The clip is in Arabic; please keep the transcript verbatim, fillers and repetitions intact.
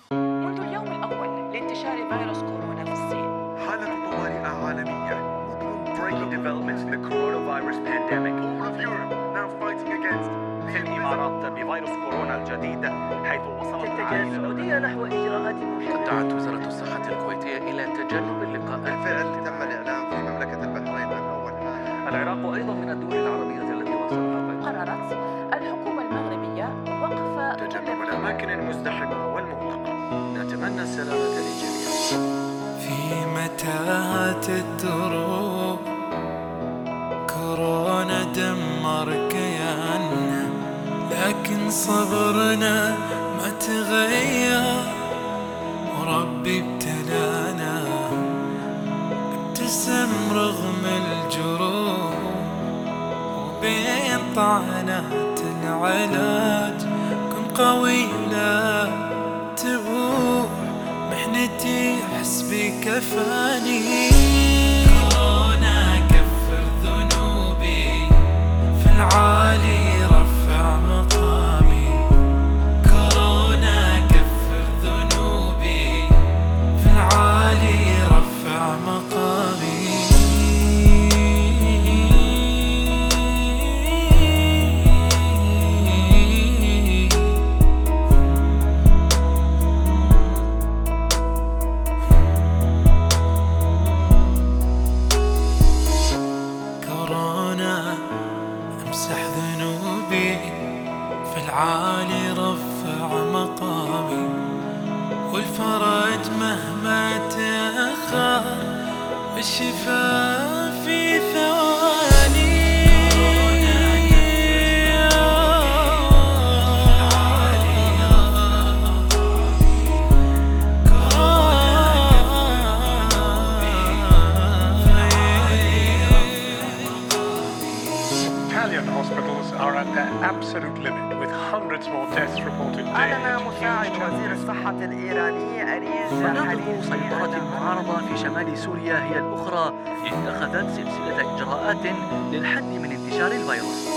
منذ اليوم الأول لانتشار فيروس كورونا في الصين. حالة طوارئ عالمية. Breaking developments in the coronavirus pandemic. All of Europe now fighting against the في الإمارات بفيروس كورونا الجديد حيث وصلت تتجه العالم السعودية نحو إجراءات قد مشددة. دعت وزارة الصحة الكويتية إلى تجنب اللقاءات. بالفعل تم الإعلان في مملكة البحرين عن أول حالة. العراق أيضا من الدول العربية التي وصلها فيروس. قررت الحكومة المغربية وقف تجنب الأماكن المزدحمة والمغلقة. نتمنى السلامة للجميع. في متاهات الدروب كورونا دمر كياننا، لكن صبرنا ما تغير وربي ابتلانا. ابتسم رغم الجروح وبين طعنات العلاج، كن قوي لا تبوح محنتي حسبي كفاني. كورونا كفر ذنوبي في العالي رفع مقامي. كورونا كفر ذنوبي في العالي رفع مقامي. كورونا امسح ذنوبي في العالي رفع مقامي، والفرج مهما تأخر والشفاء في ثواني. Italian hospitals are at their absolute limit, with hundreds more deaths reported daily. أعلن It's a مساعد huge وزير challenge. الصحة الإيراني أريز مناطق حليمي سيطرة المعارضة في شمال سوريا هي الأخرى اتخذت سلسلة إجراءات للحد من انتشار الفيروس.